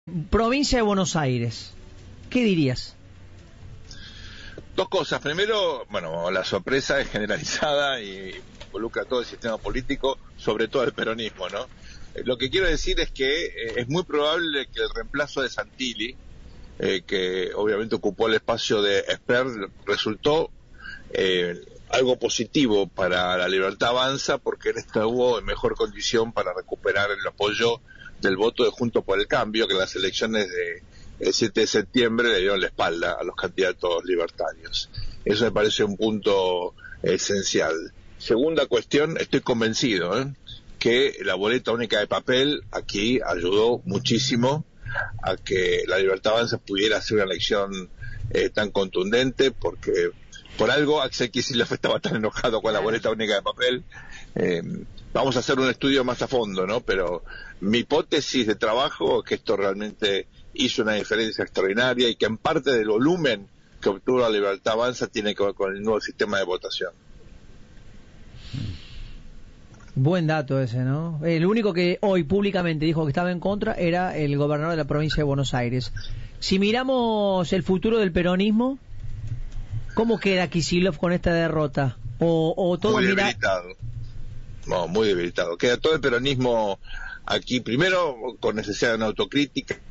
Provincia de Buenos Aires, ¿qué dirías? Dos cosas. Primero, bueno, la sorpresa es generalizada y involucra a todo el sistema político, sobre todo el peronismo, ¿no? Lo que quiero decir es que es muy probable que el reemplazo de Santilli, que obviamente ocupó el espacio de Esper, resultó algo positivo para la Libertad Avanza, porque él estuvo en mejor condición para recuperar el apoyo del voto de Juntos por el Cambio, que en las elecciones del 7 de septiembre le dieron la espalda a los candidatos libertarios. Eso me parece un punto esencial. Segunda cuestión, estoy convencido que la boleta única de papel aquí ayudó muchísimo a que la Libertad Avanza pudiera hacer una elección tan contundente, porque por algo Axel Kicillof estaba tan enojado con la boleta única de papel. Vamos a hacer un estudio más a fondo, ¿no? Pero mi hipótesis de trabajo es que esto realmente hizo una diferencia extraordinaria y que en parte del volumen que obtuvo la Libertad Avanza tiene que ver con el nuevo sistema de votación. Buen dato ese, ¿no? El único que hoy públicamente dijo que estaba en contra era el gobernador de la provincia de Buenos Aires. Si miramos el futuro del peronismo, ¿cómo queda Kicillof con esta derrota? O todo muy debilitado. No, muy debilitado. Queda todo el peronismo aquí, primero con necesidad de una autocrítica,